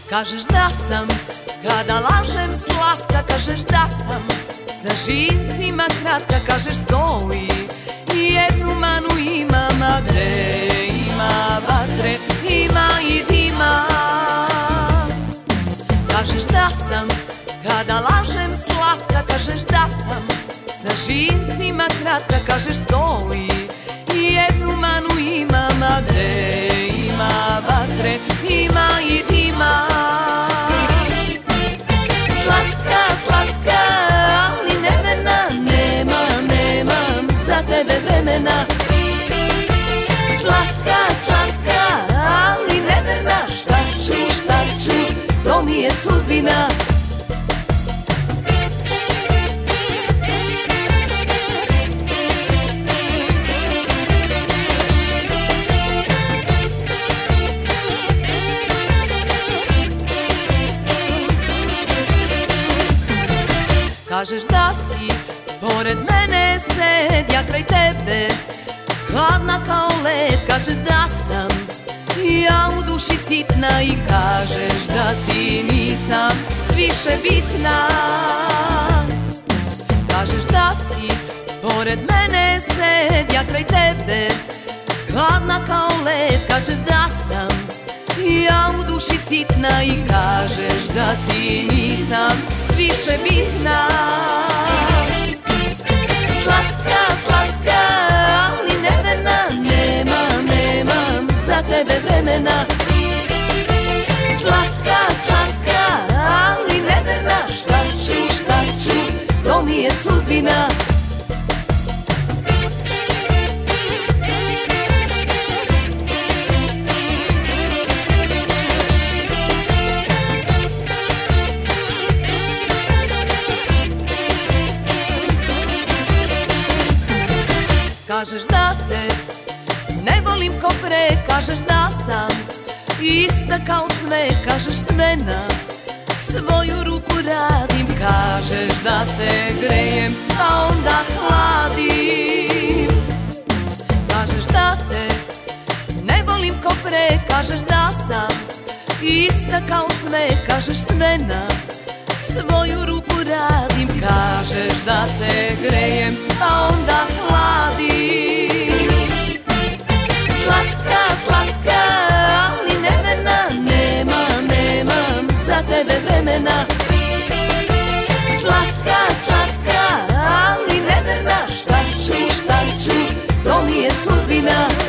Kažeš da sam, kada lažem slatka, kažeš da sam sa živcima kratka, kažeš stoji i jednu manu imam, a gde ima vatre, ima i dima. Kažeš da sam, kada lažem slatka, kažeš da sam sa živcima kratka, kažeš stoji i jednu manu imam, a gde ima vatre, ima i dima. Slatka, slatka, ali nevena, nemam za tebe vremena. Slatka, slatka, ali nevena, šta ću, to mi je sudbina. Kažeš da si pored mene sed, ja kraj tebe hladna kao led. Kažeš da sam ja u duši sitna i kažeš da ti nisam više bitna. Kažeš da si pored mene sed, ja kraj tebe hladna kao led. Kažeš da sam ja u duši sitna i kažeš da ti nisam više bitna. Slatka, slatka, ali nevena, nemam za tebe vremena. Slatka, slatka, ali nevena, šta ću, to mi je sudbina. Kažeš da te ne volim ko pre, kažeš da sam ista kao sve, kažeš sve na svoju ruku radim. Kažeš da te grejem, a onda hladim. Kažeš da te ne volim ko pre, kažeš da sam ista kao sve, kažeš sve na svoju ruku radim. Kažeš da te grejem, a onda hladim. Slatka, slatka, ali nevena, nemam za tebe vremena. Slatka, slatka, ali nevena, šta ću, to mi je sudbina.